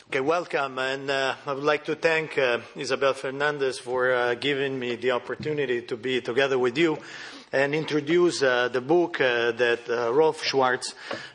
Okay, welcome, and I would like to thank Isabel Fernandez for giving me the opportunity to be together with you and introduce the book that Rolf Schwartz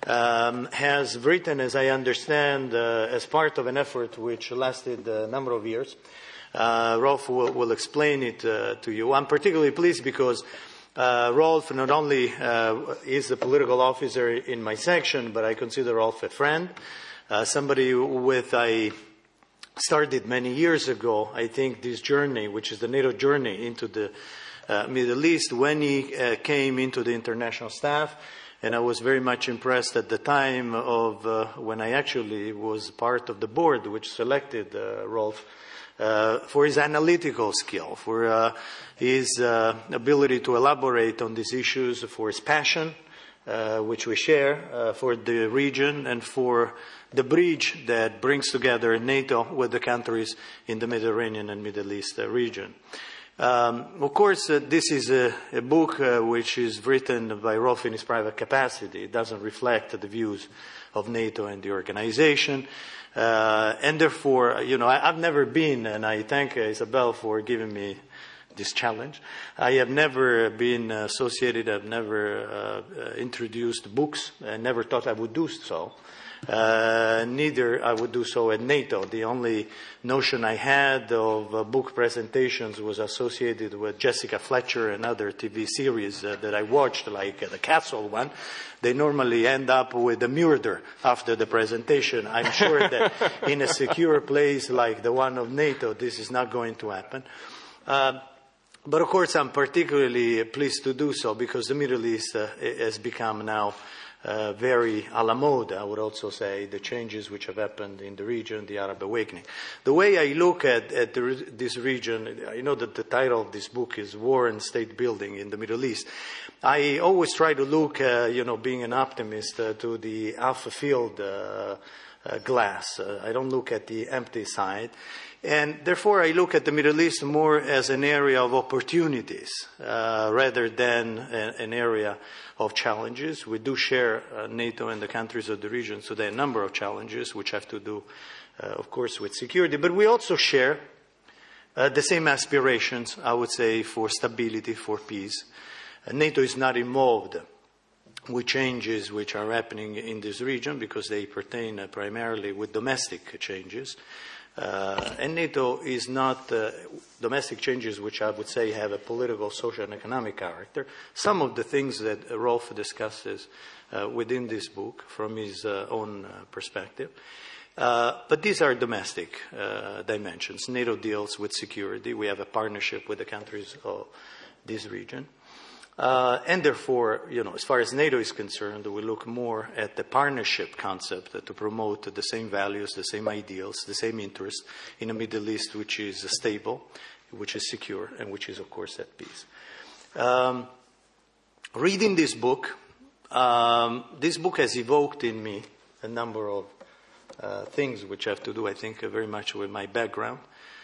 has written, as I understand, as part of an effort which lasted a number of years. Rolf will explain it to you. I'm particularly pleased because Rolf not only is a political officer in my section, but I consider Rolf a friend. Somebody with I started many years ago, I think, this journey, which is the NATO journey into the Middle East, when he came into the international staff. And I was very much impressed at the time of when I actually was part of the board which selected Rolf for his analytical skill, for his ability to elaborate on these issues, for his passion, which we share, for the region and for the bridge that brings together NATO with the countries in the Mediterranean and Middle East region. Of course, this is a book which is written by Rolf in his private capacity. It doesn't reflect the views of NATO and the organization. And therefore, I've never been, and I thank Isabel for giving me this challenge. I have never been associated, I've never introduced books, I never thought I would do so. Neither I would do so at NATO. The only notion I had of book presentations was associated with Jessica Fletcher and other TV series that I watched, like the Castle one. They normally end up with a murder after the presentation. I'm sure that in a secure place like the one of NATO, this is not going to happen. But of course, I'm particularly pleased to do so because the Middle East has become now very à la mode, I would also say, the changes which have happened in the region, the Arab awakening. The way I look at this region, I know that the title of this book is War and State Building in the Middle East. I always try to look, being an optimist, to the half-filled glass. I don't look at the empty side. And therefore, I look at the Middle East more as an area of opportunities rather than an area of challenges. We do share NATO and the countries of the region, so there are a number of challenges which have to do, of course, with security. But we also share the same aspirations, I would say, for stability, for peace. NATO is not involved with changes which are happening in this region because they pertain primarily with domestic changes. And NATO is not domestic changes which I would say have a political, social, and economic character. Some of the things that Rolf discusses within this book from his own perspective. But these are domestic dimensions. NATO deals with security. We have a partnership with the countries of this region. And therefore, as far as NATO is concerned, we look more at the partnership concept to promote the same values, the same ideals, the same interests in a Middle East which is stable, which is secure, and which is, of course, at peace. Reading this book has evoked in me a number of things which have to do, I think, very much with my background.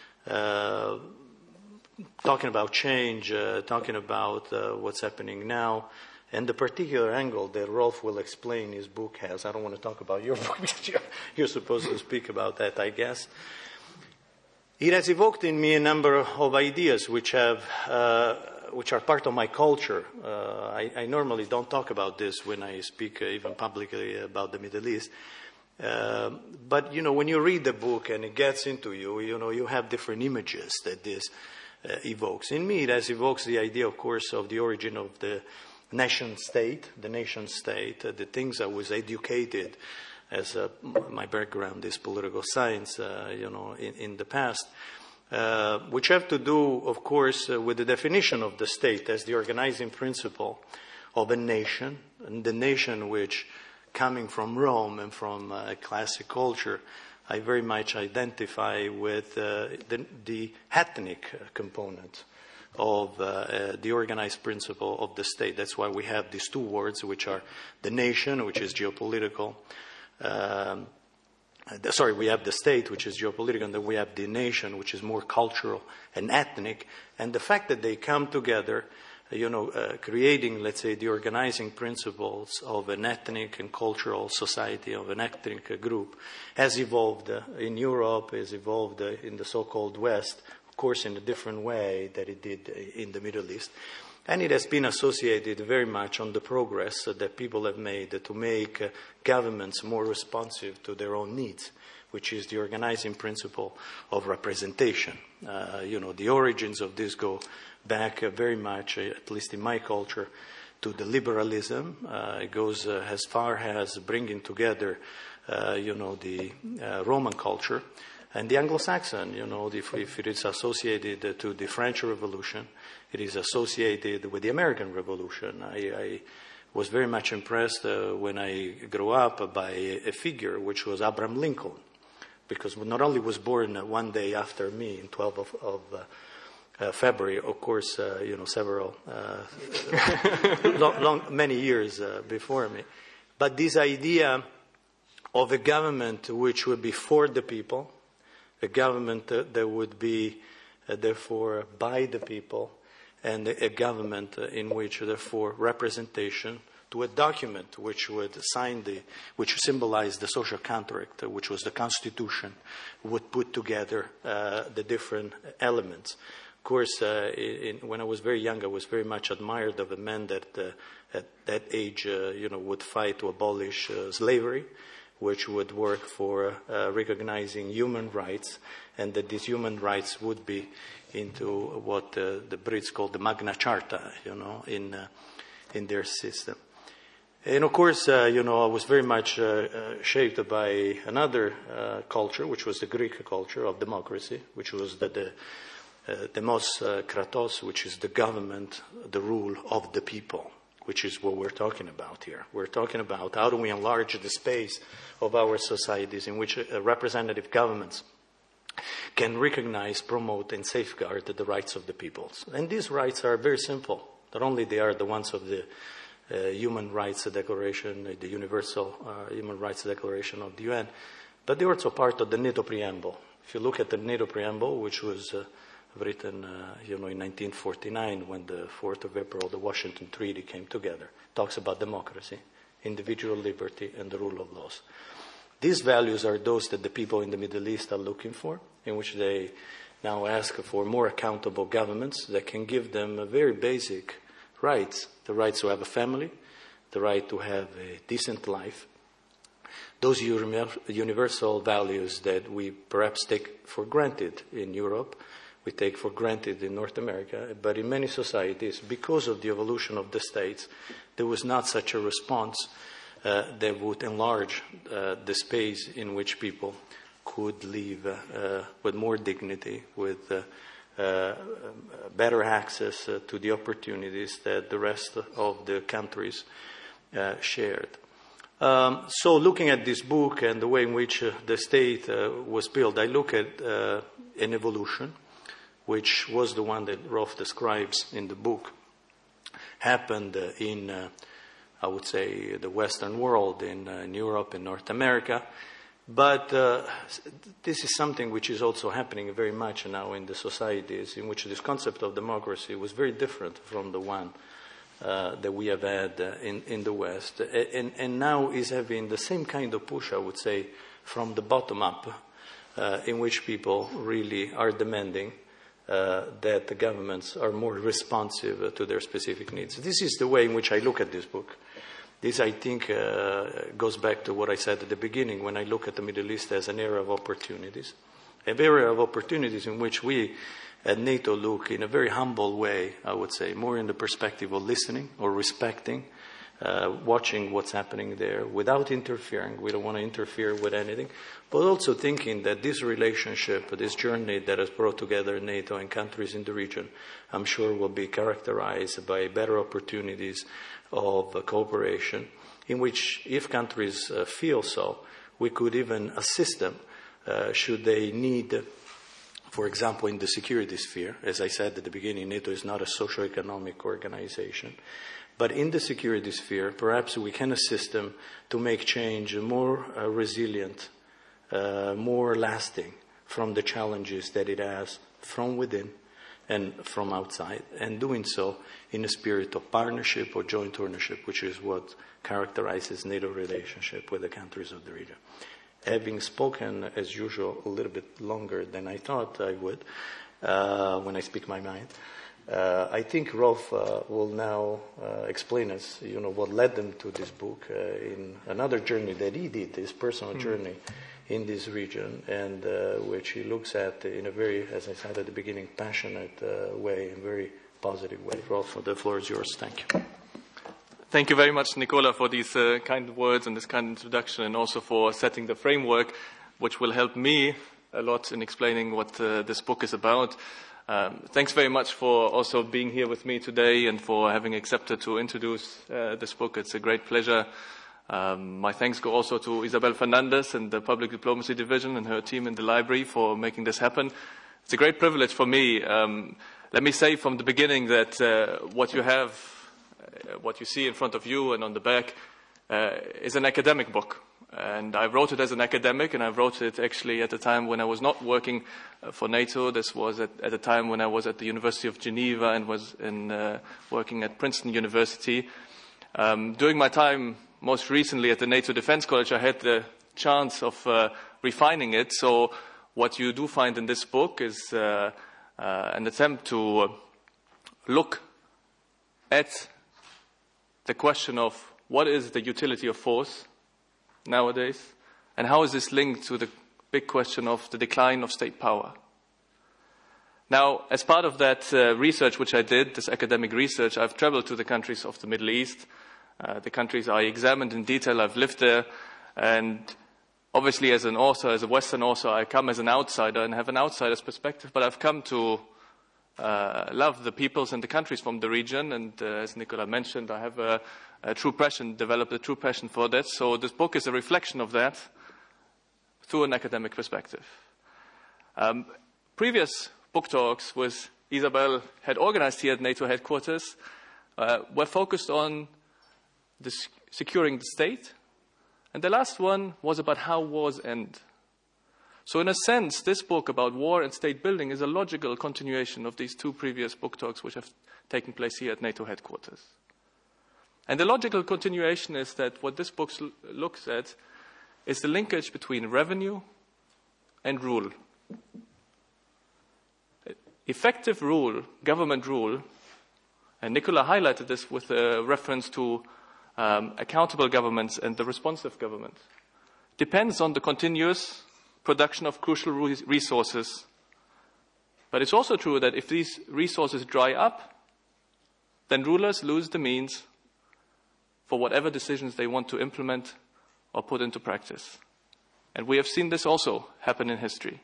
Talking about change, talking about what's happening now, and the particular angle that Rolf will explain his book has. I don't want to talk about your book because you're supposed to speak about that, I guess. It has evoked in me a number of ideas which are part of my culture. I normally don't talk about this when I speak even publicly about the Middle East. But, when you read the book and it gets into you, you have different images that this evokes. In me, it evokes the idea, of course, of the origin of the nation state, the things I was educated as my background is political science, in the past, which have to do, of course, with the definition of the state as the organizing principle of a nation, and the nation which, coming from Rome and from a classic culture, I very much identify with the ethnic component of the organized principle of the state. That's why we have these two words, which are the nation, which is geopolitical. We have the state, which is geopolitical, and then we have the nation, which is more cultural and ethnic. And the fact that they come together creating, let's say, the organizing principles of an ethnic and cultural society, of an ethnic group, has evolved in Europe, has evolved in the so-called West, of course in a different way that it did in the Middle East. And it has been associated very much on the progress that people have made to make governments more responsive to their own needs, which is the organizing principle of representation. The origins of this go back very much, at least in my culture, to the liberalism. It goes as far as bringing together, the Roman culture and the Anglo-Saxon. If it is associated to the French Revolution, it is associated with the American Revolution. I was very much impressed when I grew up by a figure which was Abraham Lincoln, because not only was born one day after me in 12th of February, of course, several, many years before me, but this idea of a government which would be for the people, a government that would be, therefore, by the people, and a government in which, therefore, representation to a document which would which symbolized the social contract, which was the Constitution, would put together the different elements. Of course, when I was very young, I was very much admired of a man that at that age, would fight to abolish slavery, which would work for recognizing human rights, and that these human rights would be into what the Brits called the Magna Charta, in their system. And of course, I was very much shaped by another culture, which was the Greek culture of democracy, which was the demos kratos, which is the government, the rule of the people, which is what we're talking about here. We're talking about how do we enlarge the space of our societies in which representative governments can recognize, promote, and safeguard the rights of the peoples. And these rights are very simple. Not only they are the ones of the Human Rights Declaration, the Universal Human Rights Declaration of the UN, but they're also part of the NATO preamble. If you look at the NATO preamble, which was written, in 1949, when the 4th of April, the Washington Treaty came together, talks about democracy, individual liberty, and the rule of laws. These values are those that the people in the Middle East are looking for, in which they now ask for more accountable governments that can give them very basic rights, the rights to have a family, the right to have a decent life, those universal values that we perhaps take for granted in Europe, we take for granted in North America, but in many societies, because of the evolution of the states, there was not such a response that would enlarge the space in which people could live with more dignity, with better access to the opportunities that the rest of the countries shared. So looking at this book and the way in which the state was built, I look at an evolution, which was the one that Rolf describes in the book, happened in, I would say, the Western world, in Europe and North America. But this is something which is also happening very much now in the societies in which this concept of democracy was very different from the one that we have had in the West. And now is having the same kind of push, I would say, from the bottom up, in which people really are demanding that the governments are more responsive to their specific needs. This is the way in which I look at this book. This, I think, goes back to what I said at the beginning when I look at the Middle East as an area of opportunities. An area of opportunities in which we at NATO look in a very humble way, I would say, more in the perspective of listening or respecting, watching what's happening there without interfering. We don't want to interfere with anything, but also thinking that this relationship, this journey that has brought together NATO and countries in the region, I'm sure will be characterized by better opportunities of cooperation, in which, if countries feel so, we could even assist them should they need, for example, in the security sphere. As I said at the beginning, NATO is not a socio-economic organization. But in the security sphere, perhaps we can assist them to make change more resilient, more lasting from the challenges that it has from within and from outside, and doing so in a spirit of partnership or joint ownership, which is what characterizes NATO relationship with the countries of the region. Having spoken, as usual, a little bit longer than I thought I would when I speak my mind, I think Rolf will now explain us, what led them to this book in another journey that he did, his personal journey in this region, and which he looks at in a very, as I said at the beginning, passionate way, and very positive way. Rolf, the floor is yours. Thank you. Thank you very much, Nicola, for these kind words and this kind introduction, and also for setting the framework, which will help me a lot in explaining what this book is about. Thanks very much for also being here with me today and for having accepted to introduce this book. It's a great pleasure. My thanks go also to Isabel Fernandez and the Public Diplomacy Division and her team in the library for making this happen. It's a great privilege for me. Let me say from the beginning that what you see in front of you and on the back is an academic book. And I wrote it as an academic, and I wrote it actually at a time when I was not working for NATO. This was at a time when I was at the University of Geneva and was working at Princeton University. During my time, most recently at the NATO Defense College, I had the chance of refining it. So what you do find in this book is an attempt to look at the question of what is the utility of force nowadays, and how is this linked to the big question of the decline of state power. Now, as part of that research which I did, this academic research, I've traveled to the countries of the Middle East, the countries I examined in detail. I've lived there, and obviously as an author, as a Western author, I come as an outsider and have an outsider's perspective, but I've come to love the peoples and the countries from the region, and as Nicola mentioned, I have developed a true passion for that. So this book is a reflection of that through an academic perspective. Previous book talks with Isabel had organized here at NATO headquarters were focused on securing the state, and the last one was about how wars end. So in a sense, this book about war and state building is a logical continuation of these two previous book talks which have taken place here at NATO headquarters. And the logical continuation is that what this book looks at is the linkage between revenue and rule. Effective rule, government rule, and Nicola highlighted this with a reference to accountable governments and the responsive government, depends on the continuous production of crucial resources. But it's also true that if these resources dry up, then rulers lose the means for whatever decisions they want to implement or put into practice. And we have seen this also happen in history.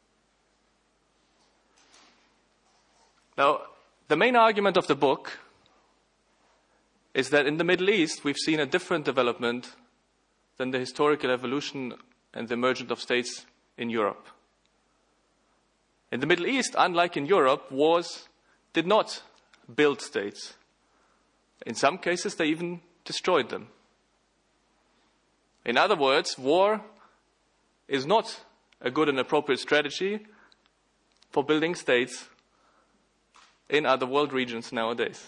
Now, the main argument of the book is that in the Middle East, we've seen a different development than the historical evolution and the emergence of states in Europe. In the Middle East, unlike in Europe, wars did not build states. In some cases, they even destroyed them. In other words, war is not a good and appropriate strategy for building states in other world regions nowadays.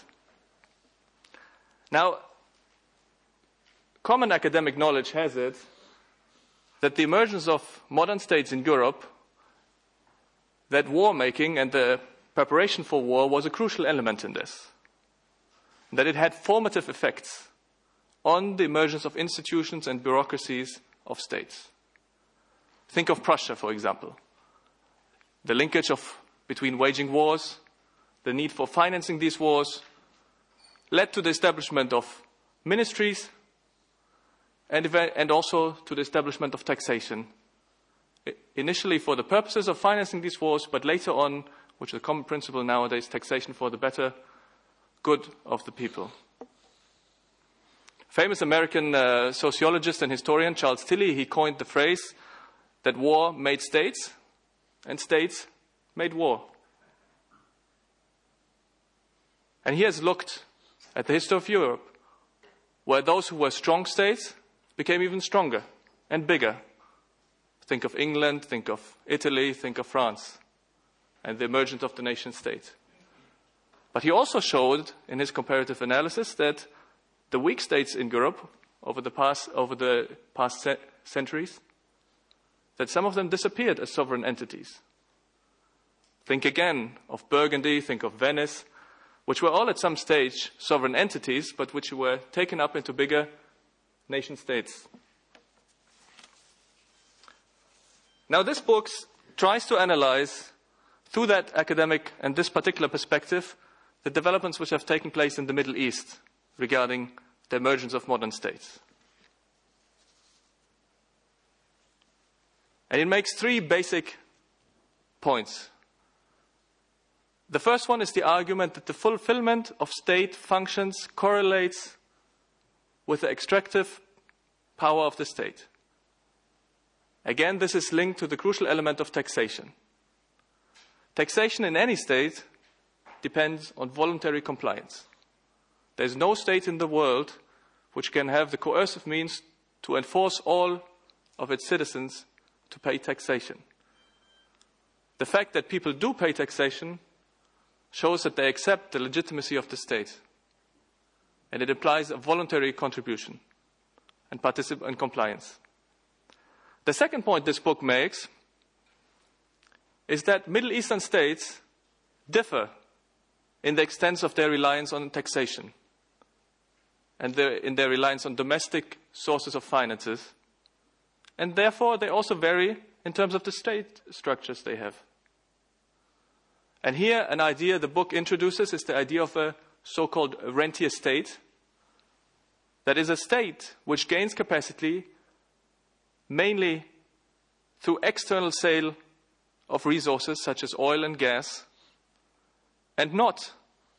Now, common academic knowledge has it that the emergence of modern states in Europe, that war making and the preparation for war was a crucial element in this, that it had formative effects on the emergence of institutions and bureaucracies of states. Think of Prussia, for example. The linkage between waging wars, the need for financing these wars, led to the establishment of ministries and also to the establishment of taxation. Initially for the purposes of financing these wars, but later on, which is a common principle nowadays, taxation for the better good of the people. Famous American sociologist and historian Charles Tilly, he coined the phrase that war made states and states made war. And he has looked at the history of Europe, where those who were strong states became even stronger and bigger. Think of England, think of Italy, think of France, and the emergence of the nation state. But he also showed in his comparative analysis that the weak states in Europe over the past centuries, that some of them disappeared as sovereign entities. Think again of Burgundy, think of Venice, which were all at some stage sovereign entities, but which were taken up into bigger nation states. Now this book tries to analyze, through that academic and this particular perspective, the developments which have taken place in the Middle East regarding the emergence of modern states. And it makes three basic points. The first one is the argument that the fulfillment of state functions correlates with the extractive power of the state. Again, this is linked to the crucial element of taxation. Taxation in any state depends on voluntary compliance. There is no state in the world which can have the coercive means to enforce all of its citizens to pay taxation. The fact that people do pay taxation shows that they accept the legitimacy of the state, and it implies a voluntary contribution and compliance. The second point this book makes is that Middle Eastern states differ in the extent of their reliance on taxation and in their reliance on domestic sources of finances, and therefore they also vary in terms of the state structures they have. And here an idea the book introduces is the idea of a so-called rentier state. That is a state which gains capacity mainly through external sale of resources such as oil and gas, and not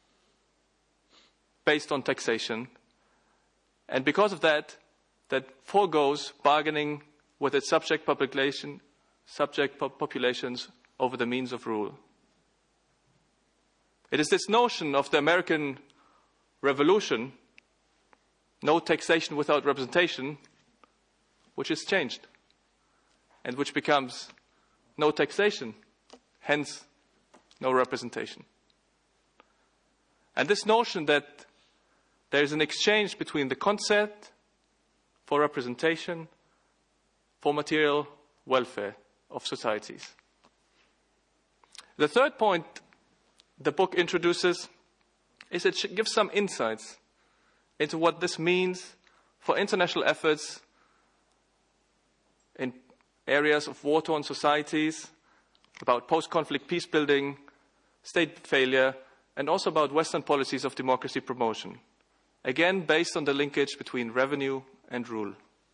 based on taxation. And because of that, that foregoes bargaining with its subject populations over the means of rule. It is this notion of the American Revolution, no taxation without representation, which is changed, and which becomes no taxation, hence no representation. And this notion that there is an exchange between the concept for representation for material welfare of societies. The third point the book introduces is it gives some insights into what this means for international efforts in areas of war-torn societies, about post-conflict peace building, state failure, and also about Western policies of democracy promotion. Again, based on the linkage between revenue and rule.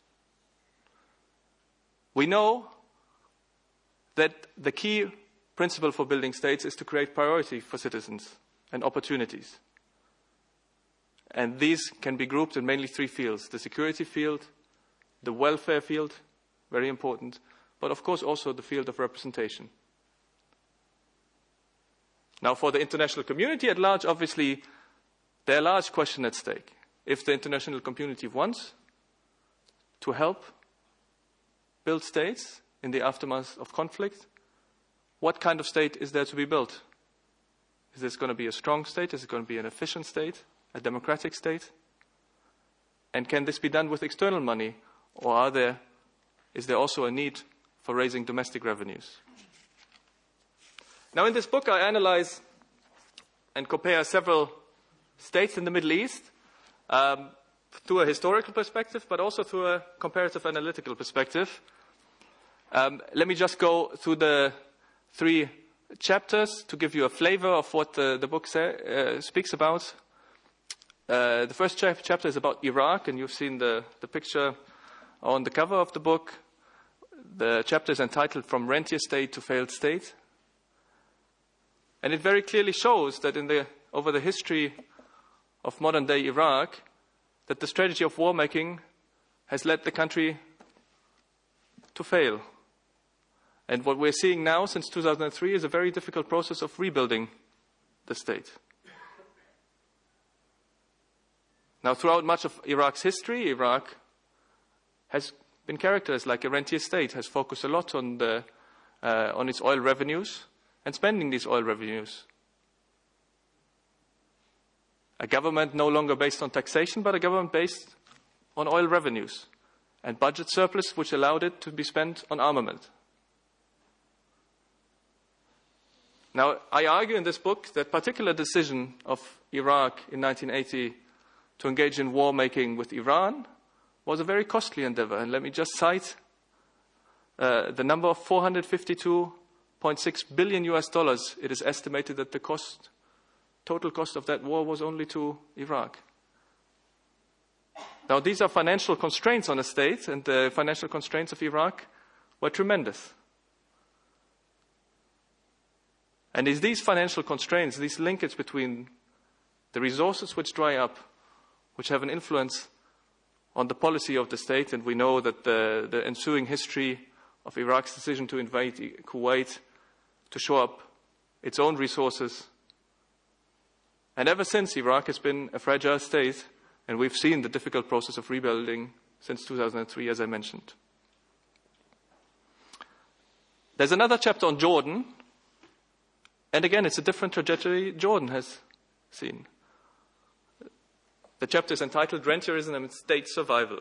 We know that the key principle for building states is to create priority for citizens and opportunities. And these can be grouped in mainly three fields: the security field, the welfare field, very important, but of course also the field of representation. Now, for the international community at large, obviously, there are large questions at stake. If the international community wants to help build states in the aftermath of conflict, what kind of state is there to be built? Is this going to be a strong state? Is it going to be an efficient state? A democratic state? And can this be done with external money? Or is there also a need for raising domestic revenues? Now, in this book, I analyze and compare several states in the Middle East through a historical perspective, but also through a comparative analytical perspective. Let me just go through the three chapters to give you a flavor of what the book speaks about. The first chapter is about Iraq, and you've seen the picture on the cover of the book. The chapter is entitled From Rentier State to Failed State. And it very clearly shows that over the history of modern-day Iraq, that the strategy of war-making has led the country to fail. And what we're seeing now since 2003 is a very difficult process of rebuilding the state. Now, throughout much of Iraq's history, Iraq has been characterized like a rentier state, has focused a lot on its oil revenues and spending these oil revenues. A government no longer based on taxation, but a government based on oil revenues and budget surplus, which allowed it to be spent on armament. Now, I argue in this book that particular decision of Iraq in 1980 to engage in war making with Iran was a very costly endeavor. And let me just cite the number of $452.6 billion US dollars. It is estimated that the total cost of that war was only to Iraq. Now, these are financial constraints on a state, and the financial constraints of Iraq were tremendous. And it's these financial constraints, these linkage between the resources which dry up, which have an influence on the policy of the state, and we know that the ensuing history of Iraq's decision to invade Kuwait, to shore up its own resources. And ever since, Iraq has been a fragile state, and we've seen the difficult process of rebuilding since 2003, as I mentioned. There's another chapter on Jordan, and again, it's a different trajectory Jordan has seen. The chapter is entitled Rentierism and State Survival.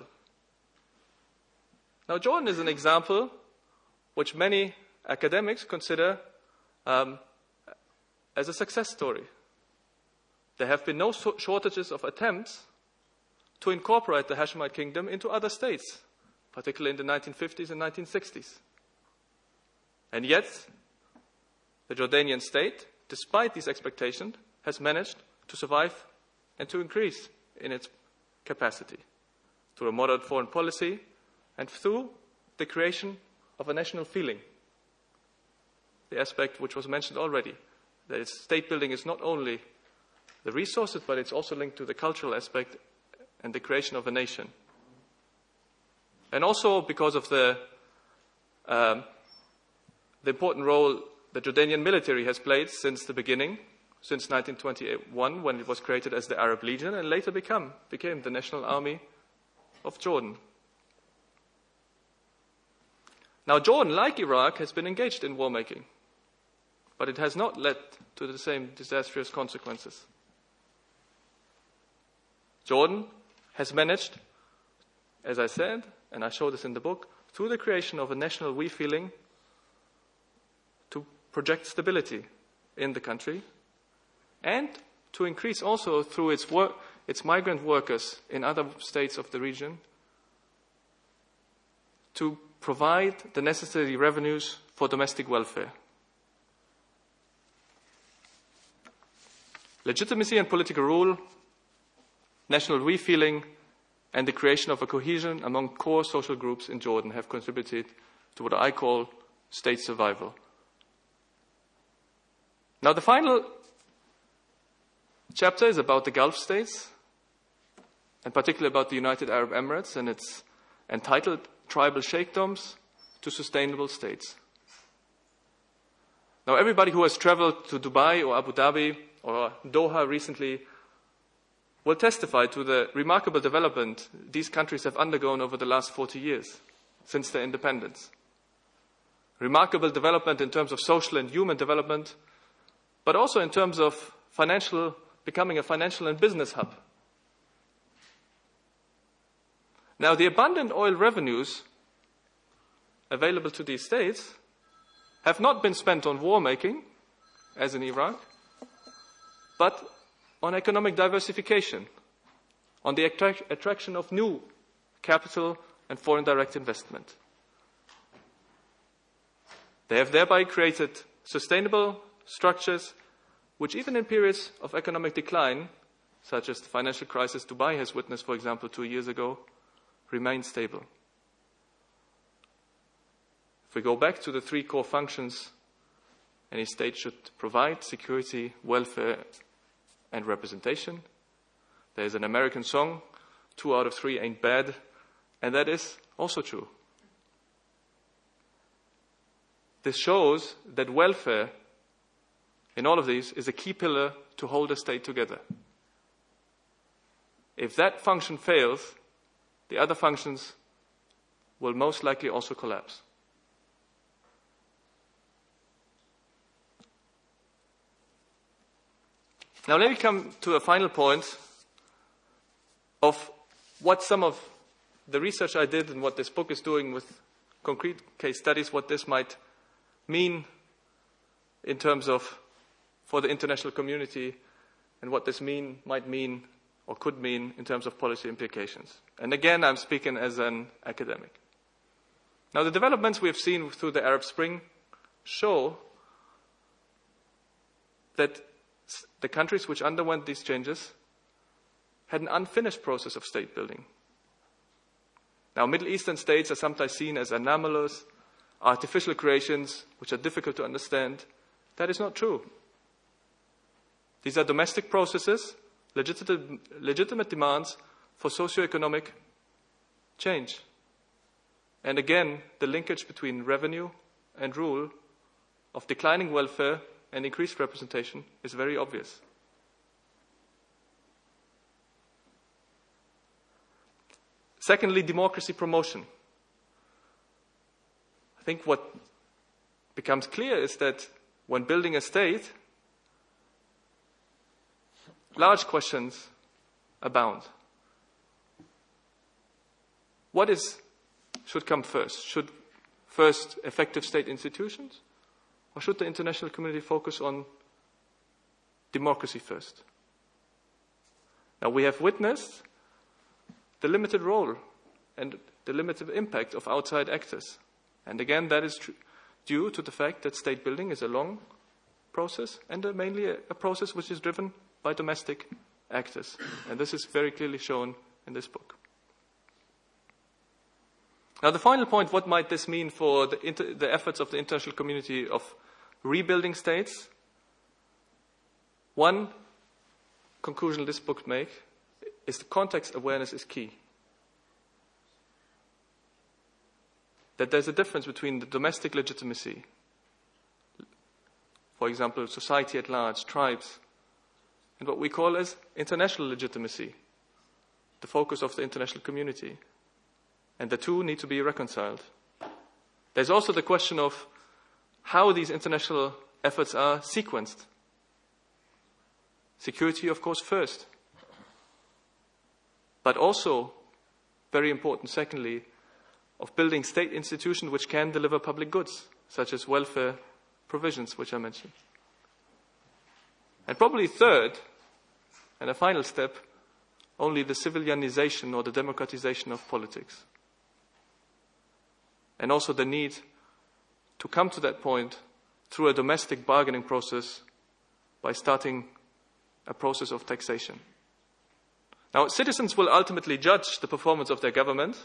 Now, Jordan is an example which many academics consider as a success story. There have been no shortages of attempts to incorporate the Hashemite kingdom into other states, particularly in the 1950s and 1960s. And yet, the Jordanian state, despite these expectations, has managed to survive and to increase in its capacity through a moderate foreign policy and through the creation of a national feeling. The aspect which was mentioned already, that state building is not only the resources, but it's also linked to the cultural aspect and the creation of a nation. And also because of the important role the Jordanian military has played since the beginning, since 1921, when it was created as the Arab Legion, and later became the National Army of Jordan. Now, Jordan, like Iraq, has been engaged in war making, but it has not led to the same disastrous consequences. Jordan has managed, as I said, and I show this in the book, through the creation of a national we feeling to project stability in the country and to increase also through its migrant workers in other states of the region to provide the necessary revenues for domestic welfare. Legitimacy and political rule, national we feeling, and the creation of a cohesion among core social groups in Jordan have contributed to what I call state survival. Now, the final chapter is about the Gulf states, and particularly about the United Arab Emirates, and it's entitled Tribal Sheikdoms to Sustainable States. Now, everybody who has traveled to Dubai or Abu Dhabi or Doha recently will testify to the remarkable development these countries have undergone over the last 40 years, since their independence. Remarkable development in terms of social and human development, but also in terms of becoming a financial and business hub. Now, the abundant oil revenues available to these states have not been spent on war making, as in Iraq, but on economic diversification, on the attraction of new capital and foreign direct investment. They have thereby created sustainable structures which, even in periods of economic decline, such as the financial crisis Dubai has witnessed, for example, 2 years ago, remain stable. If we go back to the three core functions, any state should provide security, welfare, and representation. There's an American song, 2 out of 3 ain't bad, and that is also true. This shows that welfare in all of these is a key pillar to hold a state together. If that function fails, the other functions will most likely also collapse. Now let me come to a final point of what some of the research I did and what this book is doing with concrete case studies, what this might mean in terms of for the international community and what this might mean or could mean in terms of policy implications. And again, I'm speaking as an academic. Now, the developments we have seen through the Arab Spring show that the countries which underwent these changes had an unfinished process of state building. Now, Middle Eastern states are sometimes seen as anomalous, artificial creations which are difficult to understand. That is not true. These are domestic processes, legitimate demands for socioeconomic change. And again, the linkage between revenue and rule, of declining welfare and increased representation, is very obvious. Secondly, democracy promotion. I think what becomes clear is that when building a state, large questions abound. What should come first? Should first effective state institutions? Or should the international community focus on democracy first? Now, we have witnessed the limited role and the limited impact of outside actors. And again, that is due to the fact that state building is a long process and mainly a process which is driven by domestic actors. And this is very clearly shown in this book. Now, the final point, what might this mean for the efforts of the international community of rebuilding states? One conclusion this book makes is the context awareness is key. That there's a difference between the domestic legitimacy, for example, society at large, tribes, and what we call as international legitimacy, the focus of the international community. And the two need to be reconciled. There's also the question of how these international efforts are sequenced. Security, of course, first. But also, very important, secondly, of building state institutions which can deliver public goods, such as welfare provisions, which I mentioned. And probably third, and a final step, only the civilianization or the democratization of politics. And also the need to come to that point through a domestic bargaining process by starting a process of taxation. Now, citizens will ultimately judge the performance of their government,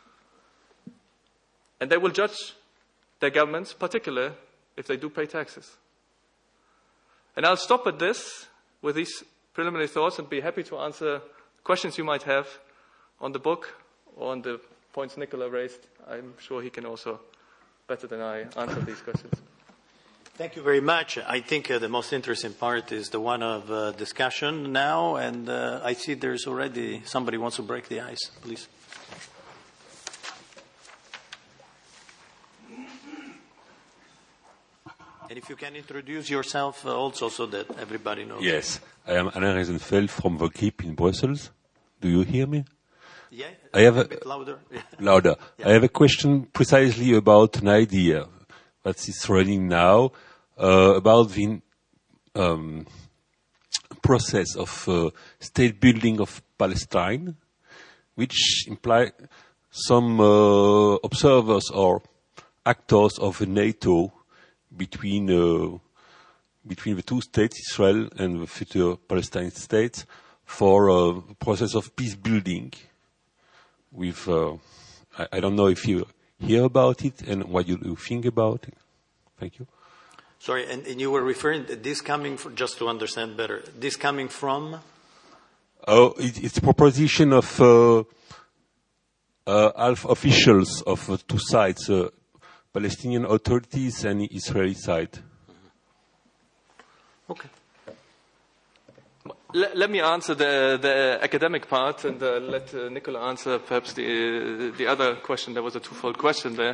and they will judge their governments, particularly if they do pay taxes. And I'll stop at this with these preliminary thoughts and be happy to answer questions you might have on the book or on the points Nicola raised. I'm sure he can also, better than I, answer these questions. Thank you very much. I think the most interesting part is the one of discussion now, and I see there's already somebody wants to break the ice. Please. And if you can introduce yourself also so that everybody knows. Yes, I am Alain Reisenfeld from the KIP in Brussels. Do you hear me? Yeah, I have a bit louder. Louder. Yeah. I have a question precisely about an idea that is running now about the process of state building of Palestine, which imply some observers or actors of NATO between the two states, Israel and the future Palestinian states, for a process of peace building. With, I don't know if you hear about it and what you think about it. Thank you. Sorry, and you were referring to this coming from, just to understand better, this coming from? It's a proposition of officials of two sides, Palestinian authorities and Israeli side. Okay. Let me answer the academic part and let Nicola answer perhaps the other question. There was a twofold question there.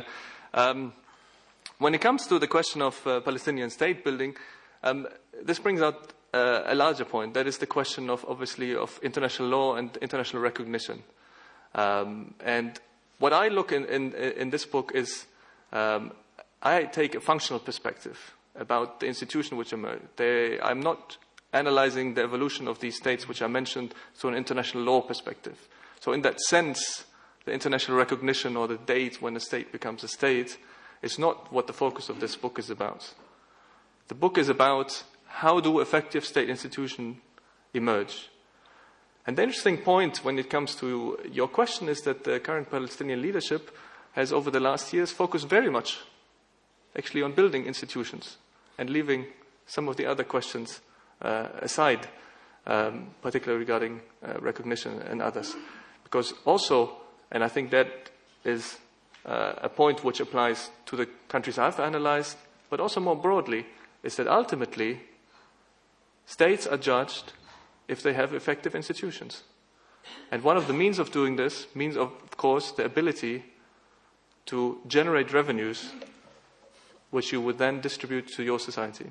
When it comes to the question of Palestinian state building, this brings out a larger point. That is the question of, obviously, of international law and international recognition. And what I look in this book is I take a functional perspective about the institution which emerged. I'm not analyzing the evolution of these states which I mentioned through an international law perspective. So in that sense, the international recognition or the date when a state becomes a state is not what the focus of this book is about. The book is about how do effective state institutions emerge. And the interesting point when it comes to your question is that the current Palestinian leadership has over the last years focused very much actually on building institutions and leaving some of the other questions aside, particularly regarding recognition and others. Because also, and I think that is a point which applies to the countries I've analyzed, but also more broadly, is that ultimately states are judged if they have effective institutions. And one of the means of doing this means, of course, the ability to generate revenues which you would then distribute to your society.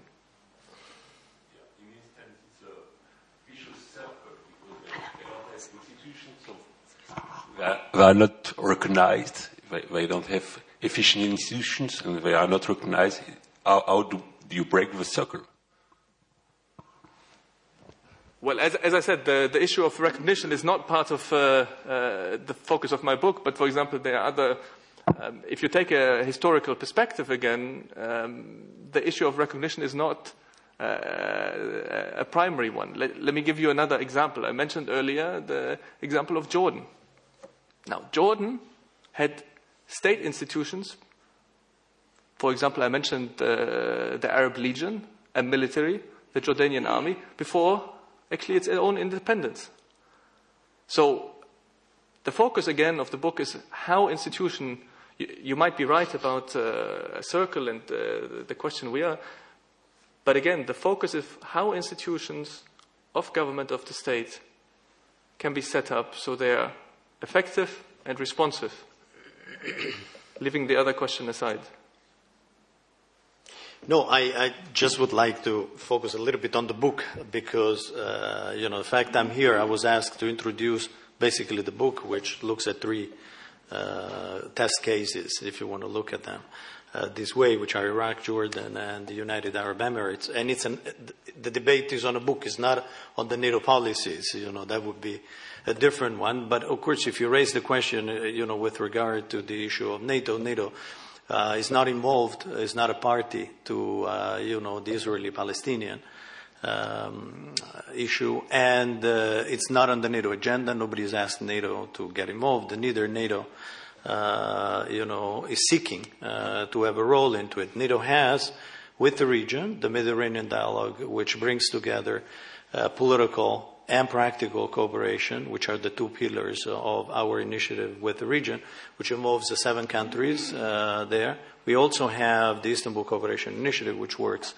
They are not recognized. They don't have efficient institutions, and they are not recognized. How do you break the circle? Well, as I said, the issue of recognition is not part of the focus of my book. But, for example, there are other. If you take a historical perspective again, the issue of recognition is not a primary one. Let me give you another example. I mentioned earlier the example of Jordan. Now, Jordan had state institutions. For example, I mentioned the Arab Legion, a military, the Jordanian army, before actually its own independence. So the focus again of the book is how institution. You might be right about a circle and the question we are, but again, the focus is how institutions of government of the state can be set up so they are effective and responsive, leaving the other question aside. No, I just would like to focus a little bit on the book because, the fact I'm here, I was asked to introduce basically the book, which looks at three test cases, if you want to look at them this way, which are Iraq, Jordan, and the United Arab Emirates. And the debate is on a book, it's not on the NATO policies. That would be a different one. But of course, if you raise the question, with regard to the issue of NATO is not involved, is not a party to, the Israeli-Palestinian issue, and it's not on the NATO agenda. Nobody has asked NATO to get involved, and neither NATO, is seeking to have a role into it. NATO has, with the region, the Mediterranean Dialogue, which brings together political and practical cooperation, which are the two pillars of our initiative with the region, which involves the 7 countries there. We also have the Istanbul Cooperation Initiative, which works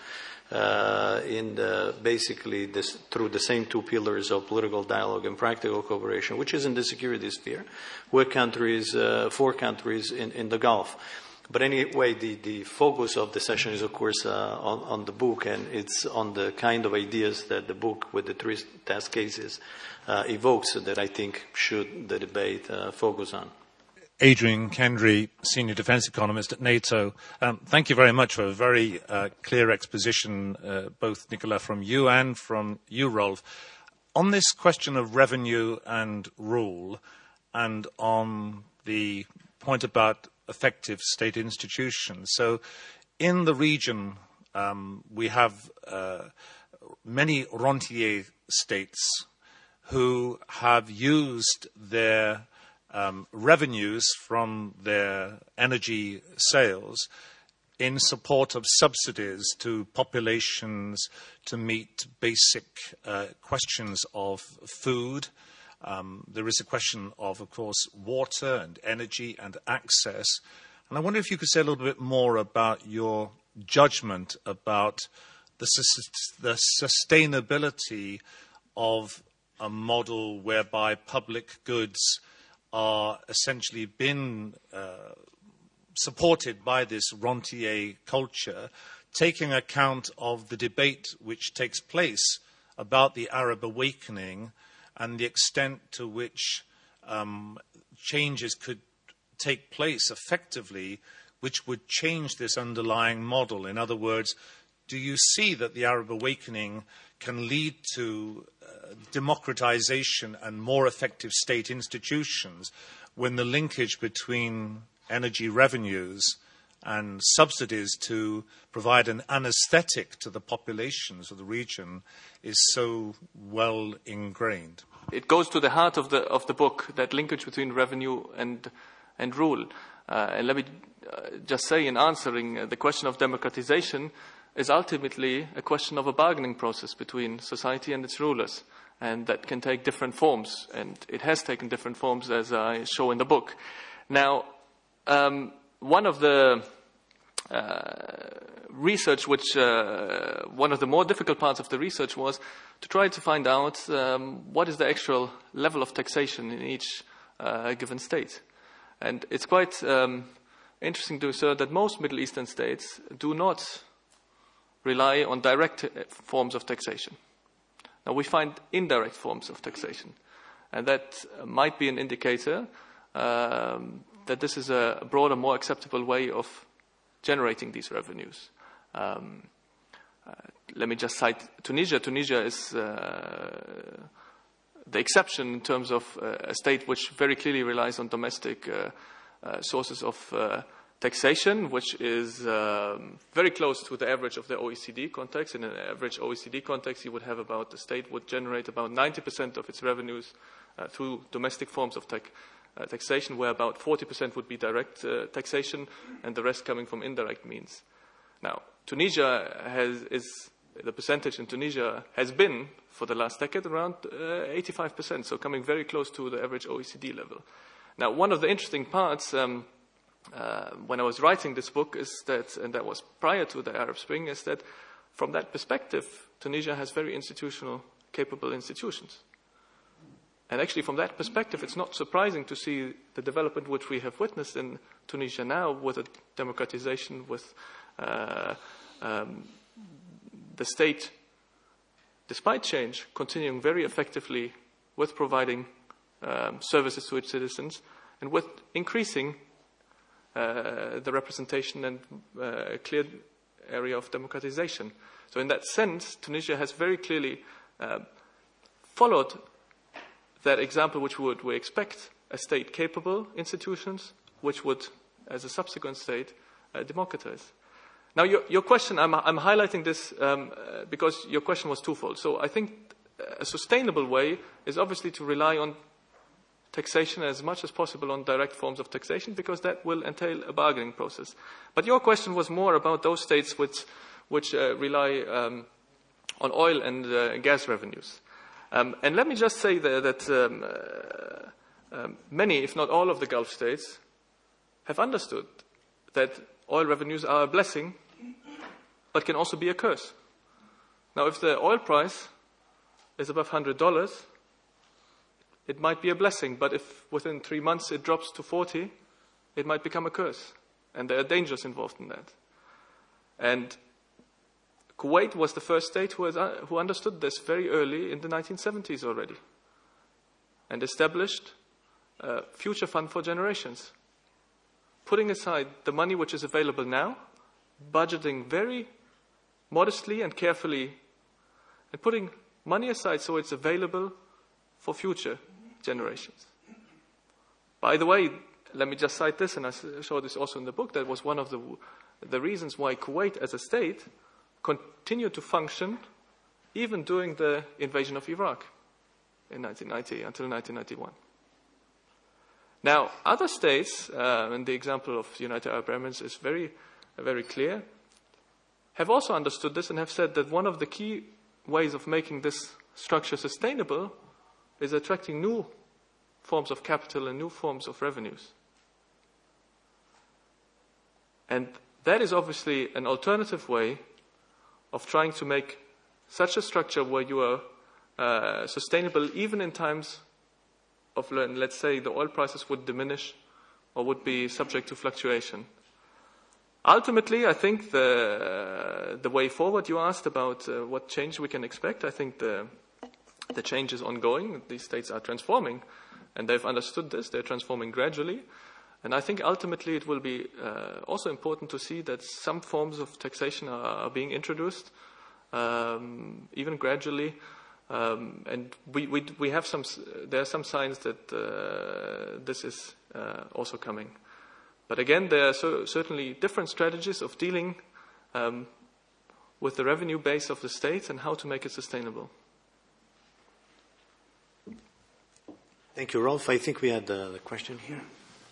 through the same two pillars of political dialogue and practical cooperation, which is in the security sphere, with 4 countries in the Gulf. But anyway, the focus of the session is, of course, on the book, and it's on the kind of ideas that the book with the 3 test cases evokes that I think should the debate focus on. Adrian Kendry, Senior Defence Economist at NATO. Thank you very much for a very clear exposition, both, Nicola, from you and from you, Rolf. On this question of revenue and rule, and on the point about effective state institutions. So in the region, we have many rentier states who have used their revenues from their energy sales in support of subsidies to populations to meet basic questions of food. There is a question of course, water and energy and access. And I wonder if you could say a little bit more about your judgment about the sustainability of a model whereby public goods are essentially been supported by this rentier culture, taking account of the debate which takes place about the Arab awakening and the extent to which changes could take place effectively, which would change this underlying model. In other words, do you see that the Arab awakening can lead to democratization and more effective state institutions when the linkage between energy revenues and subsidies to provide an anesthetic to the populations of the region is so well ingrained? It goes to the heart of the book, that linkage between revenue and rule. And let me just say, in answering the question of democratization is ultimately a question of a bargaining process between society and its rulers. And that can take different forms. And it has taken different forms, as I show in the book. Now, one of the research, one of the more difficult parts of the research was to try to find out what is the actual level of taxation in each given state. And it's quite interesting to assert that most Middle Eastern states do not rely on direct forms of taxation. Now, we find indirect forms of taxation, and that might be an indicator that this is a broader, more acceptable way of generating these revenues. Let me just cite Tunisia. Tunisia is the exception in terms of a state which very clearly relies on domestic sources of taxation, which is very close to the average of the OECD context. In an average OECD context, you would have the state would generate about 90% of its revenues through domestic forms of taxation, where about 40% would be direct taxation, and the rest coming from indirect means. Now, the percentage in Tunisia has been, for the last decade, around 85%, so coming very close to the average OECD level. Now, one of the interesting parts when I was writing this book is that, and that was prior to the Arab Spring, is that from that perspective, Tunisia has very capable institutions. And actually, from that perspective, it's not surprising to see the development which we have witnessed in Tunisia now, with a democratization, with the state, despite change, continuing very effectively with providing services to its citizens, and with increasing the representation and a clear area of democratization. So in that sense, Tunisia has very clearly followed that example which we expect a state capable institutions, which would, as a subsequent state, democratize. Now, your question, I'm highlighting this because your question was twofold. So I think a sustainable way is obviously to rely on taxation as much as possible on direct forms of taxation, because that will entail a bargaining process. But your question was more about those states which rely on oil and gas revenues. And let me just say that many, if not all, of the Gulf states have understood that oil revenues are a blessing, but can also be a curse. Now, if the oil price is above $100, it might be a blessing, but if within 3 months it drops to 40, it might become a curse. And there are dangers involved in that. And Kuwait was the first state who understood this very early in the 1970s already, and established a future fund for generations, putting aside the money which is available now, budgeting very modestly and carefully, and putting money aside so it's available for future generations. By the way, let me just cite this, and I show this also in the book. That was one of the reasons why Kuwait as a state continued to function even during the invasion of Iraq in 1990 until 1991. Now, other states, and the example of the United Arab Emirates is very, very clear, have also understood this and have said that one of the key ways of making this structure sustainable is attracting new forms of capital and new forms of revenues. And that is obviously an alternative way of trying to make such a structure where you are sustainable even in times of, let's say, the oil prices would diminish or would be subject to fluctuation. Ultimately, I think the way forward, you asked about what change we can expect. I think the change is ongoing. These states are transforming, and they've understood this. They're transforming gradually. And I think ultimately it will be also important to see that some forms of taxation are being introduced, even gradually. And we have there are some signs that this is also coming. But again, there are certainly different strategies of dealing with the revenue base of the state and how to make it sustainable. Thank you, Rolf. I think we had the question here.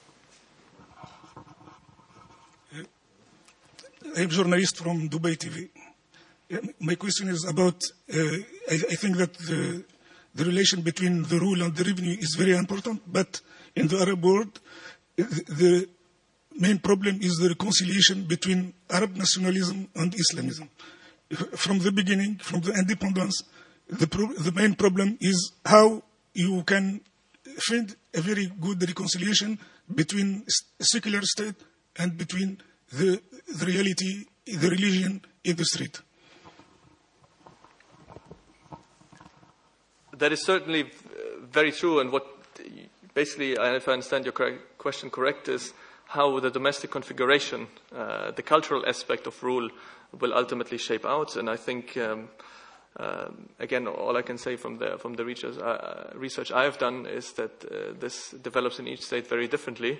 I'm a journalist from Dubai TV. My question is about, I think that the relation between the rule and the revenue is very important, but in the Arab world, the main problem is the reconciliation between Arab nationalism and Islamism. From the beginning, from the independence, the main problem is how you can find a very good reconciliation between a secular state and between the reality, the religion in the street. That is certainly very true, and what basically, if I understand your question correct, is how the domestic configuration, the cultural aspect of rule, will ultimately shape out. And I think, again, all I can say from the research I have done is that this develops in each state very differently.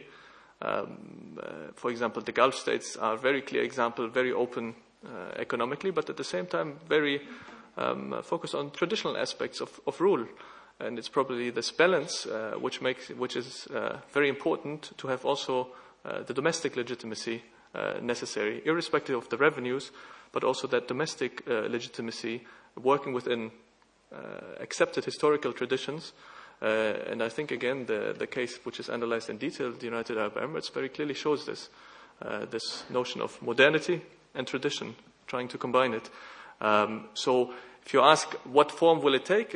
For example, the Gulf states are a very clear example, very open economically, but at the same time very focused on traditional aspects of rule. And it's probably this balance which is very important to have also the domestic legitimacy necessary, irrespective of the revenues, but also that domestic legitimacy working within accepted historical traditions. And I think, again, the case which is analyzed in detail, the United Arab Emirates, very clearly shows this notion of modernity and tradition, trying to combine it. So if you ask what form will it take,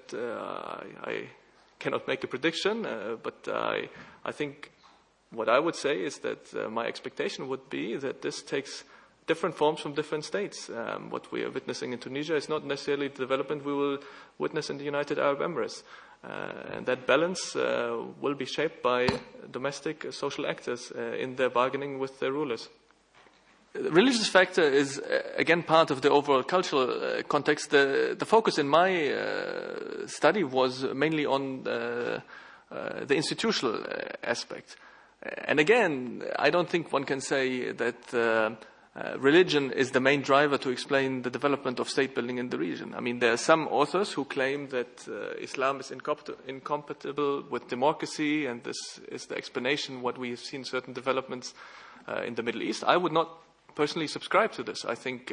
I cannot make a prediction, but I think what I would say is that my expectation would be that this takes different forms from different states. What we are witnessing in Tunisia is not necessarily the development we will witness in the United Arab Emirates. And that balance will be shaped by domestic social actors in their bargaining with their rulers. The religious factor is, again, part of the overall cultural context. The focus in my study was mainly on the institutional aspect. And again, I don't think one can say that religion is the main driver to explain the development of state building in the region. I mean, there are some authors who claim that Islam is incompatible with democracy, and this is the explanation what we have seen certain developments in the Middle East. I would not personally subscribe to this. I think,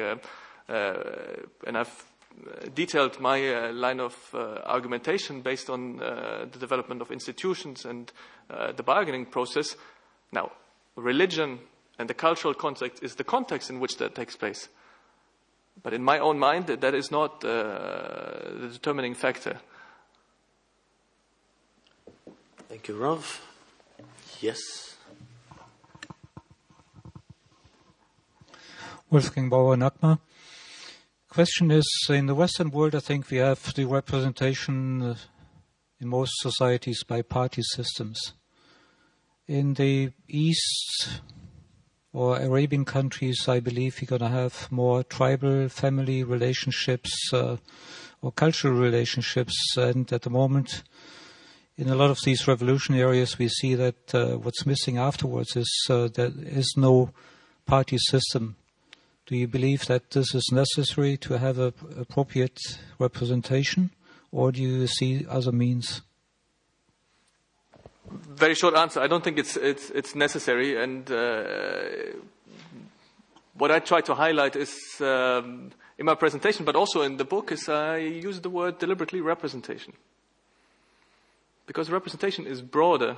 and I've detailed my line of argumentation based on the development of institutions and the bargaining process. Now, religion and the cultural context is the context in which that takes place. But in my own mind, that is not the determining factor. Thank you, Rav. Yes. Wolfgang Bauer, NACMA. Question is, in the Western world, I think we have the representation in most societies by party systems. In the East or Arabian countries, I believe we're going to have more tribal family relationships or cultural relationships. And at the moment, in a lot of these revolution areas, we see that what's missing afterwards is there is no party system. Do you believe that this is necessary to have an appropriate representation, or do you see other means? Very short answer. I don't think it's necessary. And what I try to highlight is in my presentation, but also in the book, is I use the word deliberately representation, because representation is broader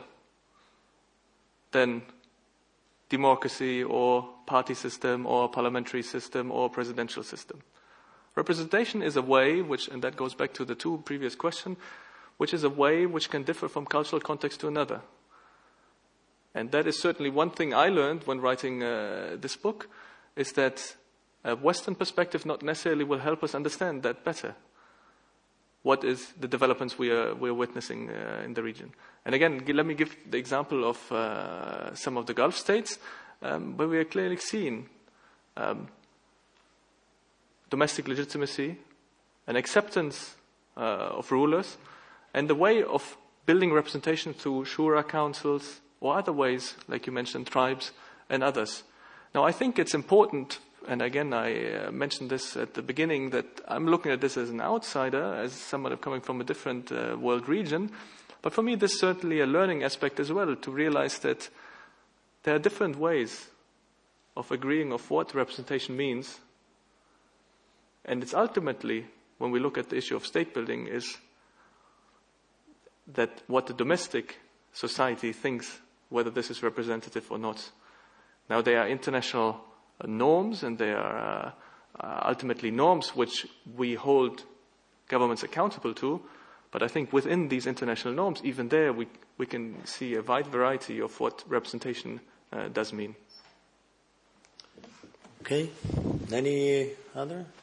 than democracy or party system or parliamentary system or presidential system. Representation is a way which, and that goes back to the two previous questions, which is a way which can differ from cultural context to another. And that is certainly one thing I learned when writing this book, is that a Western perspective not necessarily will help us understand that better. What is the developments we're witnessing in the region? And again, let me give the example of some of the Gulf states, where we are clearly seeing domestic legitimacy, an acceptance of rulers, and the way of building representation through shura councils or other ways, like you mentioned, tribes and others. Now, I think it's important, and again, I mentioned this at the beginning, that I'm looking at this as an outsider, as someone coming from a different world region. But for me, there's certainly a learning aspect as well, to realize that there are different ways of agreeing of what representation means. And it's ultimately, when we look at the issue of state building, is that what the domestic society thinks, whether this is representative or not. Now, there are international norms, and there are ultimately norms which we hold governments accountable to. But I think within these international norms, even there, we can see a wide variety of what representation does mean. Okay. Any other?